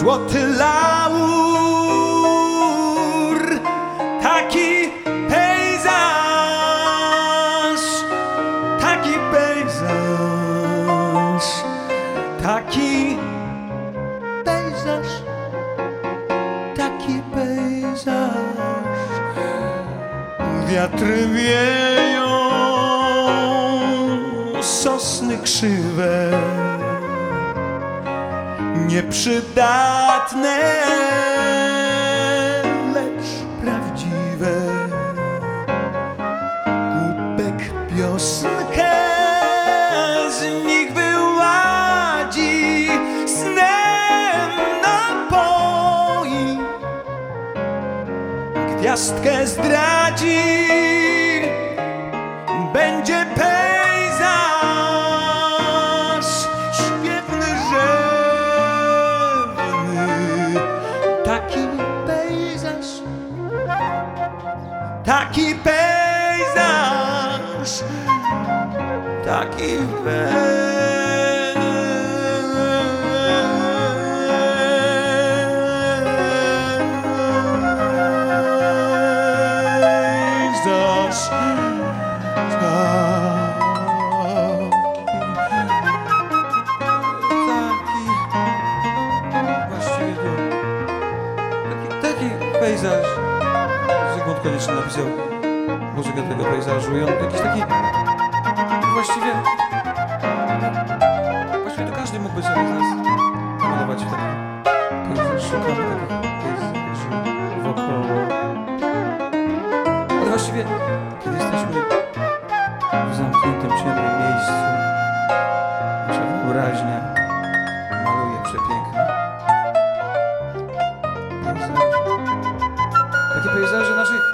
złoty laur, taki pejzaż, taki pejzaż, taki pejzaż, taki pejzaż. Wiatry wieją, sosny krzywe, nieprzydatne, lecz prawdziwe. Głupek piosenkę z nich wyładzi, snem napoi, gwiazdkę zdradzi, będzie pejzaż śpiewny, rzewny, taki pejzaż, taki pejzaż, taki pejzaż. Zygmunt Konieczny napisał muzykę tego pejzażu i on jakiś taki właściwie to każdy mógłby sobie z nas namalować taki pejzaż. Szukamy takich pejzaży wokoło. Ale właściwie kiedy jesteśmy w zamkniętym, ciemnym miejscu, nasza wyobraźnia maluje przepiękne takie pejzaże naszych...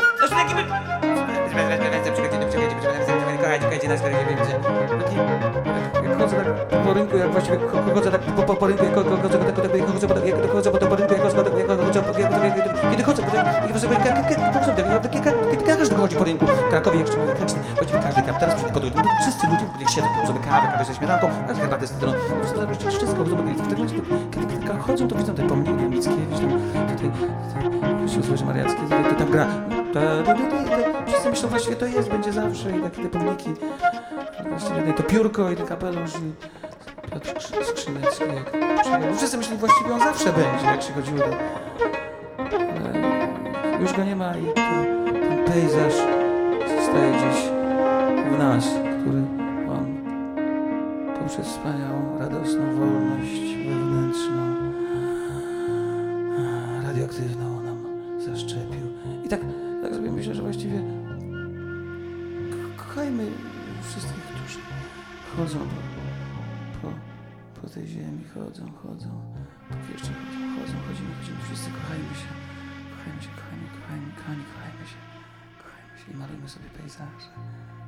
Czekajcie nas, jak chodzę tak po rynku, jak właściwie chodzę tak po rynku, jak chodzę kiedy każdy chodzi po rynku w Krakowie, właściwie każdy teraz wszyscy ludzie siedzą, sobie kawę ze śmietanką, herbatę z cytryną, wszystko kiedy chodzą, to widzą te pomniki Mickiewicz, tutaj Sióstr Mariackie, to tam gra. Wszyscy myślą, właściwie to jest, będzie zawsze i takie te pomniki. Właściwie to piórko i ten kapelusz i Piotr Skrzynecki. Wszyscy myślą, właściwie on zawsze będzie, jak się chodziło do... Ale już go nie ma i ten pejzaż staje gdzieś w nas, który on poprzez wspaniałą, radosną wolność wewnętrzną, radioaktywną nam zaszczepił. I tak sobie myślę, że właściwie kochajmy wszystkich, którzy chodzą po tej ziemi, chodzą, póki jeszcze chodzimy, wszyscy kochajmy się, kochajmy się i malujmy sobie pejzaże.